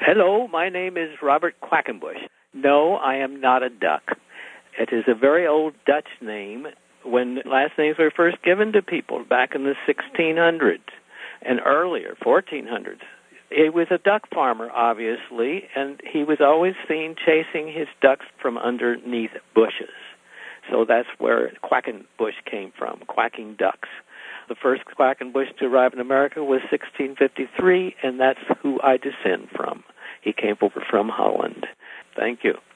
Hello, my name is Robert Quackenbush. No, I am not a duck. It is a very old Dutch name when last names were first given to people back in the 1600s and earlier, 1400s. He was a duck farmer, obviously, and he was always seen chasing his ducks from underneath bushes. So that's where Quackenbush came from, quacking ducks. The first Quackenbush to arrive in America was 1653, and that's who I descend from. He came over from Holland. Thank you.